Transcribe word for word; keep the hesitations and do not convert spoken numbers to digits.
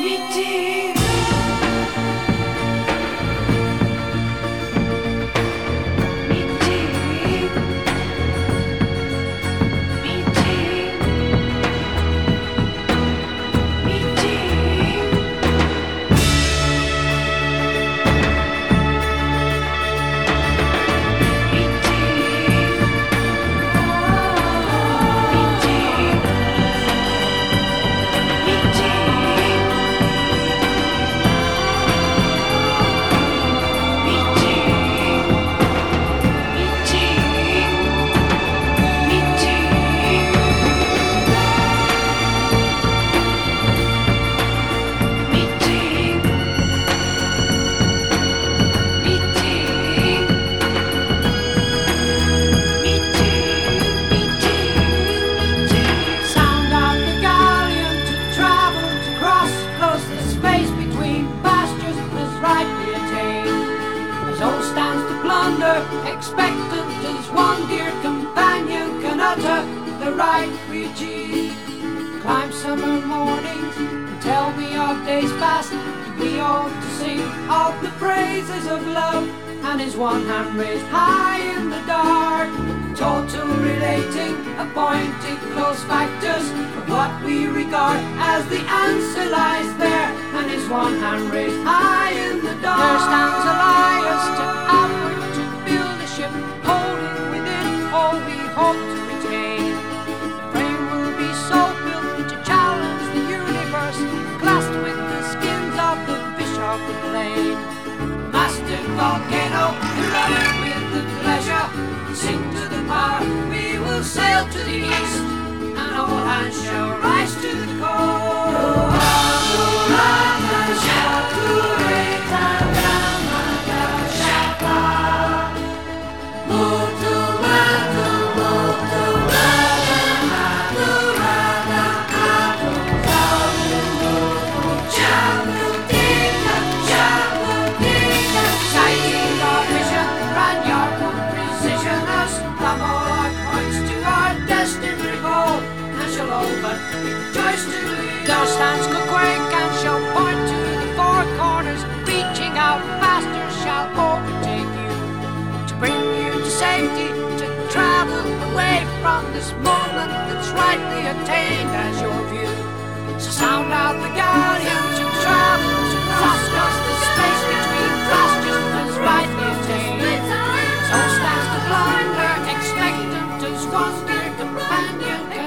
Expectant as one dear companion can utter the right regime. Climb summer mornings and tell me of days past. We ought to sing of the praises of love, and his one hand raised high in the dark, total relating appointed close factors of what we regard as the answer lies there, and his one hand raised high in the dark. There stands Elias to outward to build a ship, holding within all we hope to retain. The frame will be so built to challenge the universe, glassed with the skins of the fish of the plain. Master volcano, erupting with the pleasure, sing to the power, we will sail to the east, and all hands shall rise to the call. There stands Coquake and shall point to the four corners, reaching out faster shall overtake you, to bring you to safety, to travel away from this moment that's rightly attained as your view. So sound out the galleon to travel, to cross across the space between pastures that's rightly attained. So stands the blunder, expectant as one dear companion,